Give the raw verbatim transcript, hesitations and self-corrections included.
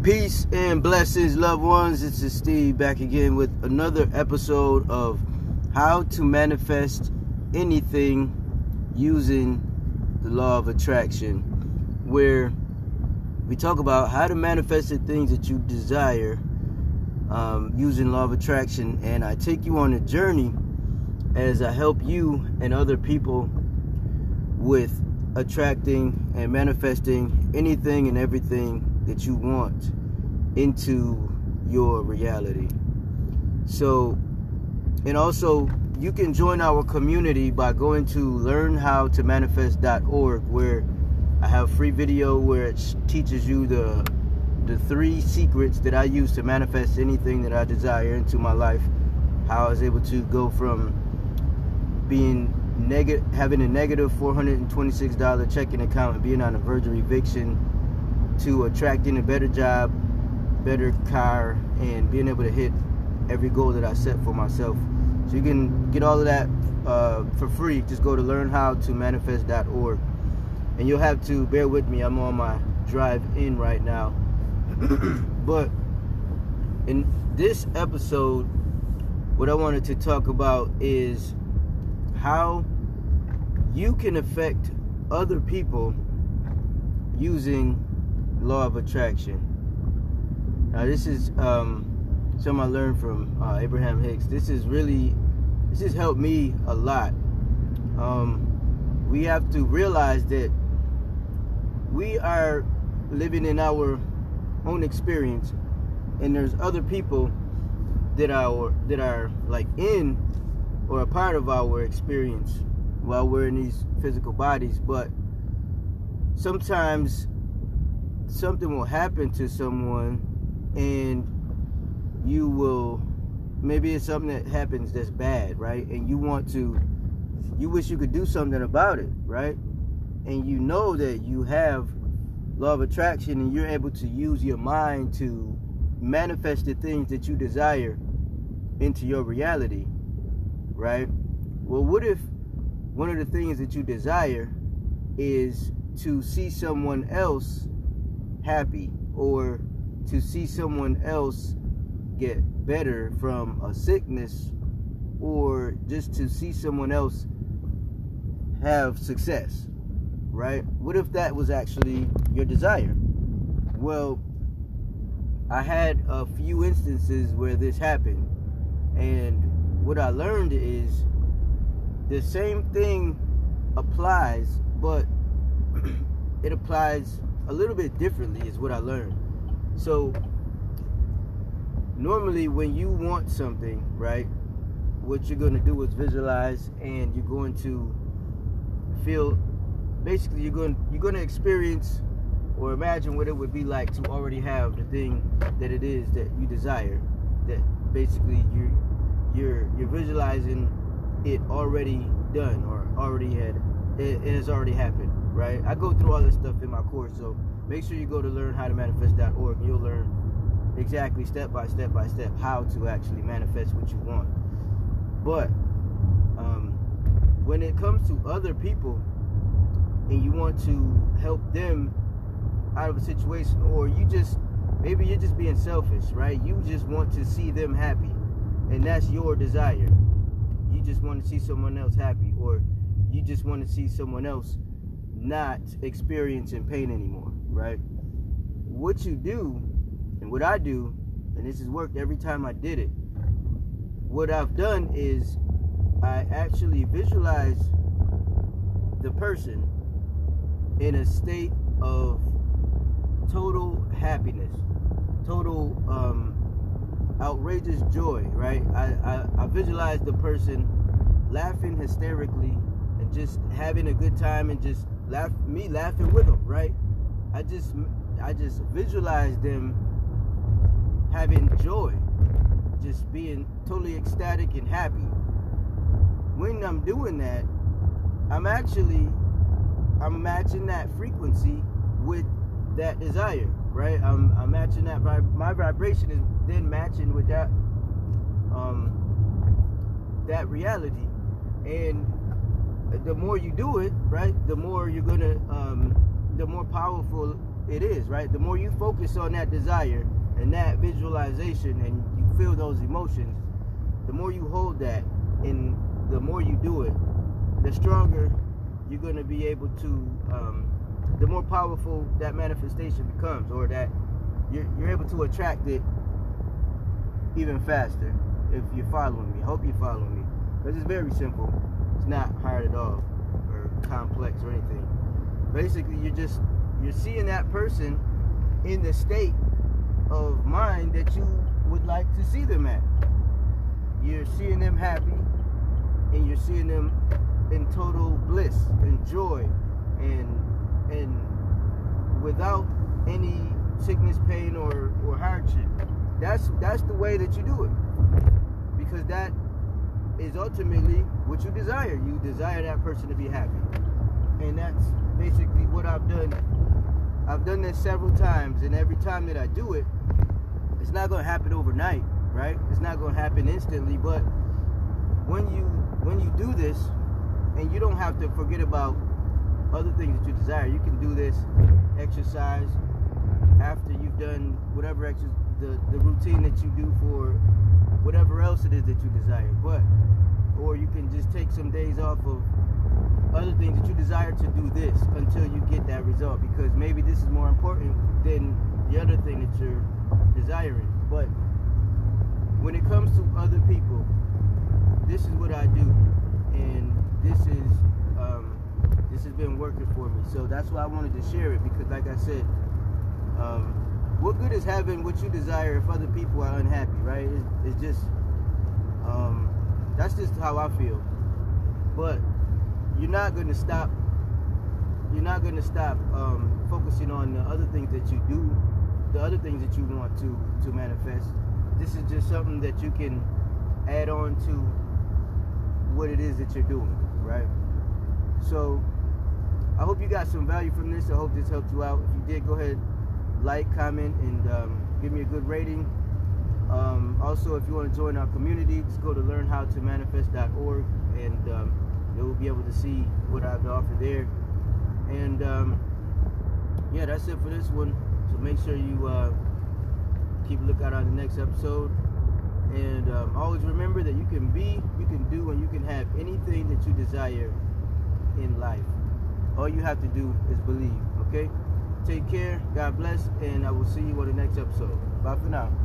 Peace and blessings, loved ones. This is Steve back again with another episode of how to manifest anything using the law of attraction, where we talk about how to manifest the things that you desire um, using law of attraction, and I take you on a journey as I help you and other people with attracting and manifesting anything and everything that you want into your reality. So, and also you can join our community by going to learn how to manifest dot org, where I have free video where it teaches you the the three secrets that I use to manifest anything that I desire into my life. How I was able to go from being negative, having a negative four hundred twenty-six dollars checking account and being on the verge of eviction, to attracting a better job, better car, and being able to hit every goal that I set for myself. So you can get all of that uh, for free. Just go to learn how to manifest dot org. And you'll have to bear with me. I'm on my drive in right now. But in this episode, what I wanted to talk about is how you can affect other people using law of attraction. Now, this is um, something I learned from uh, Abraham Hicks. This is really, this has helped me a lot. Um, we have to realize that we are living in our own experience, and there's other people that are that are like in or a part of our experience while we're in these physical bodies. But sometimes something will happen to someone, and you will, maybe it's something that happens that's bad, right? And you want to, you wish you could do something about it, right? And you know that you have law of attraction, and you're able to use your mind to manifest the things that you desire into your reality, right? Well, what if one of the things that you desire is to see someone else happy, or to see someone else get better from a sickness, or just to see someone else have success, right? What if that was actually your desire? Well, I had a few instances where this happened, and what I learned is the same thing applies, but it applies a little bit differently, is what I learned. So normally when you want something, right, what you're going to do is visualize, and you're going to feel, basically you're going you're going to experience or imagine what it would be like to already have the thing that it is that you desire. That basically you you're you're visualizing it already done, or already had it, it has already happened, right? I go through all this stuff in my course, so make sure you go to learn how to manifest dot org, and you'll learn exactly step by step by step how to actually manifest what you want. But um, when it comes to other people, and you want to help them out of a situation, or you just, maybe you're just being selfish, right? You just want to see them happy, and that's your desire. You just want to see someone else happy, or you just want to see someone else not experiencing pain anymore, right? What you do, and what I do, and this has worked every time I did it, what I've done is I actually visualize the person in a state of total happiness, total um, outrageous joy, right? I, I, I visualize the person laughing hysterically and just having a good time, and just laugh, me laughing with them, right? I just I just visualize them having joy, just being totally ecstatic and happy. When I'm doing that, I'm actually I'm matching that frequency with that desire, right? I'm, I'm matching that vib- my vibration is then matching with that um that reality. And the more you do it, right, the more you're gonna um the more powerful it is, right? The more you focus on that desire and that visualization and you feel those emotions, the more you hold that and the more you do it, the stronger you're going to be able to, um, the more powerful that manifestation becomes, or that you're, you're able to attract it even faster, if you're following me. I hope you're following me. Because it's very simple. It's not hard at all or complex or anything. Basically, you're just, you're seeing that person in the state of mind that you would like to see them at. You're seeing them happy, and you're seeing them in total bliss and joy, and and without any sickness, pain, or, or hardship. That's that's the way that you do it, because that is ultimately what you desire. You desire that person to be happy, and that's basically what I've done. I've done this several times, and every time that I do it, it's not going to happen overnight, right? It's not going to happen instantly, but when you when you do this, and you don't have to forget about other things that you desire. You can do this exercise after you've done whatever exercise, the, the routine that you do for whatever else it is that you desire. But, or you can just take some days off of other things that you desire to do this until you get that result, because maybe this is more important than the other thing that you're desiring. But when it comes to other people, this is what I do, and this is um, this has been working for me. So that's why I wanted to share it, because like I said, um, what good is having what you desire if other people are unhappy, right? It's, it's just um, that's just how I feel. But you're not going to stop. You're not going to stop um, focusing on the other things that you do, the other things that you want to to manifest. This is just something that you can add on to what it is that you're doing, right? So I hope you got some value from this. I hope this helped you out. If you did, go ahead, like, comment, and um, give me a good rating. Um, also, if you want to join our community, just go to learn how to manifest dot org, and um, you'll be able to see what I have to offer there. And um, yeah, that's it for this one. So make sure you uh, keep a lookout on the next episode. And um, always remember that you can be, you can do, and you can have anything that you desire in life. All you have to do is believe, okay? Take care, God bless, and I will see you on the next episode. Bye for now.